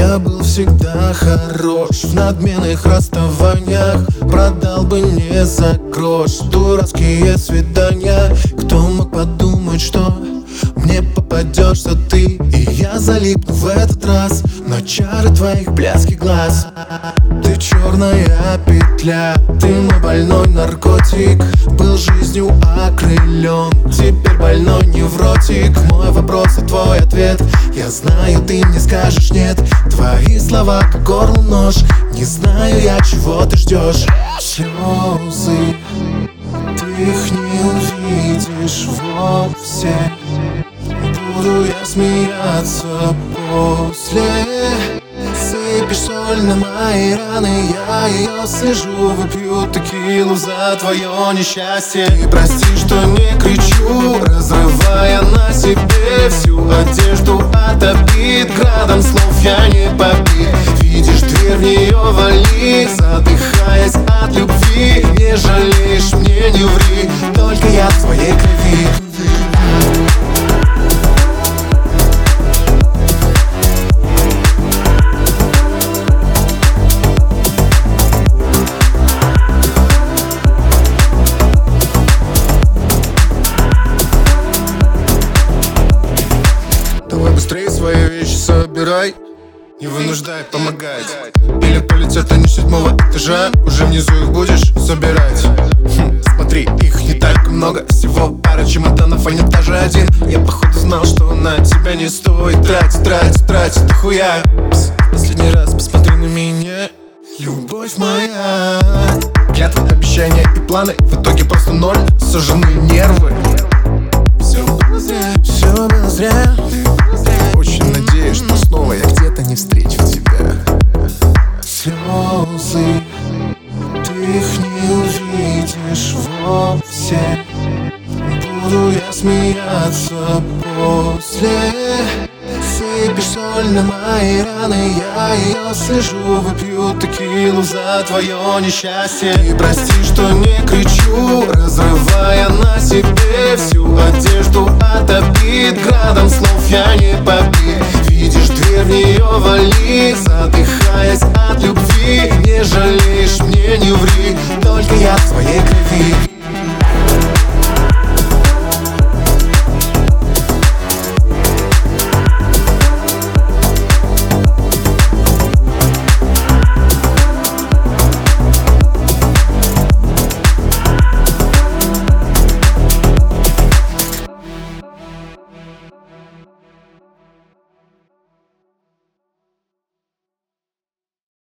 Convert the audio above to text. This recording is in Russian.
Я был всегда хорош в надменных расставаниях. Продал бы не за грош дурацкие свидания. Кто мог подумать, что мне попадешься ты, и я залипну в этот раз на чары твоих блядских глаз. Ты черная петля, ты мой больной наркотик. Был жизнью окрылен, теперь больной невротик. Мой вопрос и твой ответ, я знаю, ты мне скажешь нет. Твои слова как горлу нож, не знаю я, чего ты ждешь. Слезы, ты их не увидишь вовсе. Буду я смеяться после. Сыпешь соль на мои раны, я ее слежу. Выпью текилу за твое несчастье. И прости, что не кричу, разрывая на себе всю одежду от обид. Градом слов я не побит. Видишь, дверь в нее вали, задыхаясь от любви. Не жалеешь, мне не ври, только я в твоей крови. Давай быстрее свои вещи собирай, не вынуждай помогать. Или полетят они с 7-го этажа, уже внизу их будешь собирать. Смотри, их не так много, всего пара чемоданов, а не даже один. Я походу знал, что на тебя не стоит тратить дохуя. Последний раз посмотри на меня, любовь моя. Клятвы, обещания и планы, в итоге просто ноль, сожжены нервы. Все было зря, все было зря. Очень надеюсь, что снова я где-то не встречу тебя. Слезы, ты их не увидишь вовсе. Буду я смеяться после. Сыпешь соль на мои раны, я ее слежу. Выпью текилу за твое несчастье. И прости, что не кричу, разрывая на себе всю одежду от обид. Градом слов я не побит. Видишь, дверь в нее вали, задыхаясь от любви. Не жалеешь, мне не ври, только я в твоей крови.